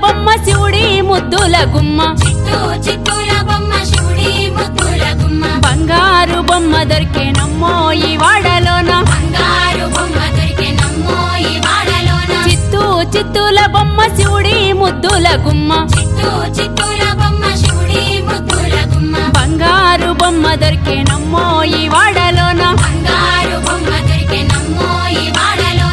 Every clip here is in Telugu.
బొమ్మ శివుడి ముద్దుల గుమ్మ చిత్తూ చిత్తూల బొమ్మ శివుడి ముద్దుల గుమ్మ బంగారు బొమ్మ దొరికేనమ్మో ఈ వాడలోన బంగారు బొమ్మ దొరికెనమ్మో ఈ వాడలోన చిత్తూ చిత్తూల బొమ్మ శివుడి ముద్దుల గుమ్మ చిత్తూ చిత్తూల బొమ్మ శివుడి ముద్దుల గుమ్మ బంగారు బొమ్మ దొరికేనమ్మో ఈ వాడలోన బంగారు బొమ్మ దొరికెనమ్మో ఈ వాడలోన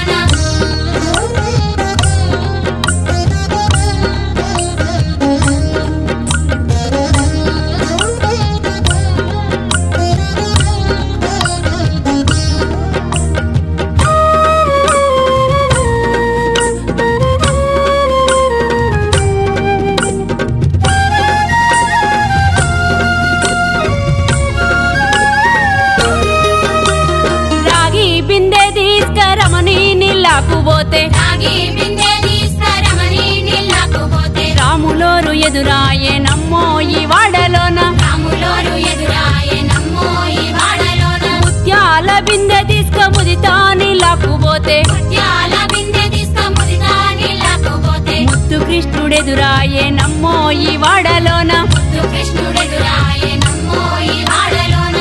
రాగి బిందె తీసుకరమని నీళ్ళకు పోతే రాగి బిందె తీసుకురమని నీళ్ళకు పోతే రాములోరు ఎదురాయేనమ్మో ఈ వాడలోన రాములోరు ఎదురాయెనమ్మో ఈ వాడలోన ముత్యాల బిందె తీసుక ముదితా నీళ్ళకు పోతే ముత్యాల బిందె తీసుకుముదితా నీళ్ళకు పోతే ముత్తు కృష్ణుడెదురాయేనమ్మో ఈ వాడలోన ముద్దు కృష్ణుడెదురాయెనమ్మో ఈ వాడలోన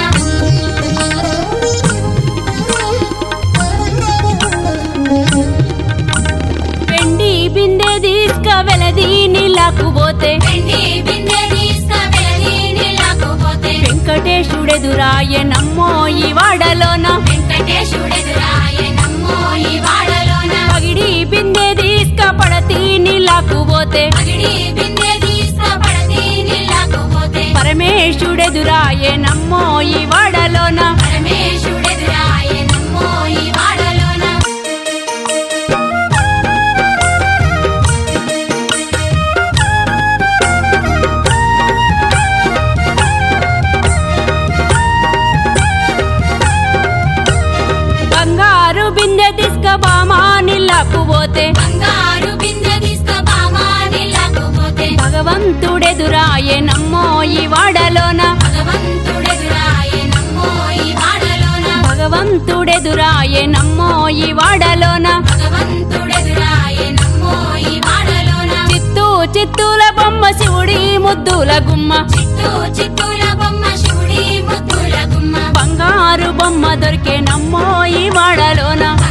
వెండి బిందె తీసుక వెలది నీళ్ళకు పోతే వెండి బిందె తీసుకువెళ్ళి నీళ్ళకు పోతే వెంకటేశుడెదురాయేనమ్మో ఈ వాడలోన వెంకటేశుడెదురాయెనమ్మో ఈ వాడలోన పగిడి బిందె తీసుక పడతి నీళ్ళకు పోతే పగిడి బిందె తీసుకుపడతి నీళ్ళకు పోతే పరమేశుడెదురాయేనమ్మో ఈ వాడలోన పరమేశుడెదురాయెనమ్మో ఈ వాడలోన బంగారు బిందె తీసుక బామా నీళ్ళకు పోతే బంగారు బిందె తీసుకుబామా నీళ్ళకు పోతే భగవంతుడెదురాయేనమ్మో ఈ వాడలోన భగవంతుడెదురాయెనమ్మో ఈ వాడలోన భగవంతుడెదురాయేనమ్మో ఈ వాడలోన భగవంతుడెదురాయెనమ్మో ఈ వాడలోన చిత్తూ చిత్తూల బొమ్మ శివుడి ముద్దుల గుమ్మ చిత్తూ చిత్తూల బొమ్మ శివుడి ముద్దుల గుమ్మ బంగారు బొమ్మ దొరికేనమ్మో ఈ వాడలోన